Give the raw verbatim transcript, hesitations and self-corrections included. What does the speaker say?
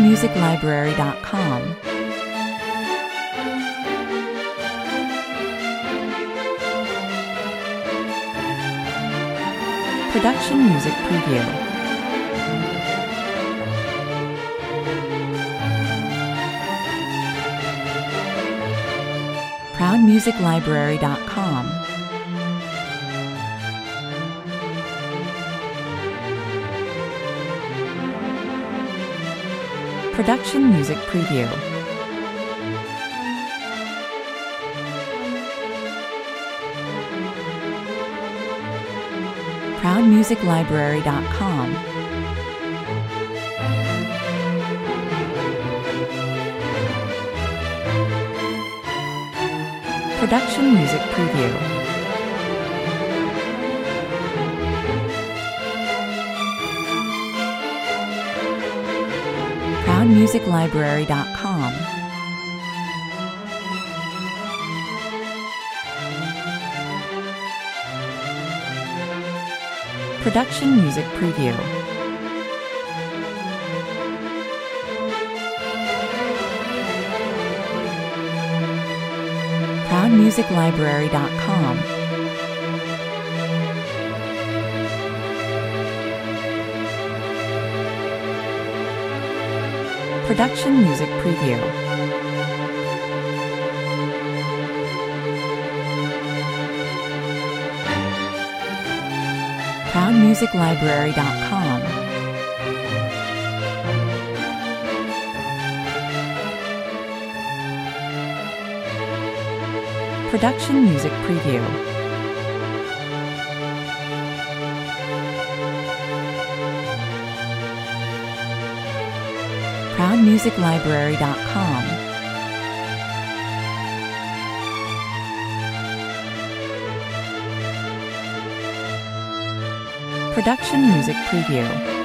music library dot com. Production Music Preview. proud music library dot com. Production Music Preview. proud music library dot com. Production Music Preview. proud music library dot com. Production Music Preview. proud music library dot com. Production Music Preview. proud music library dot com. Production Music Preview. proud music library dot com. Production Music Preview.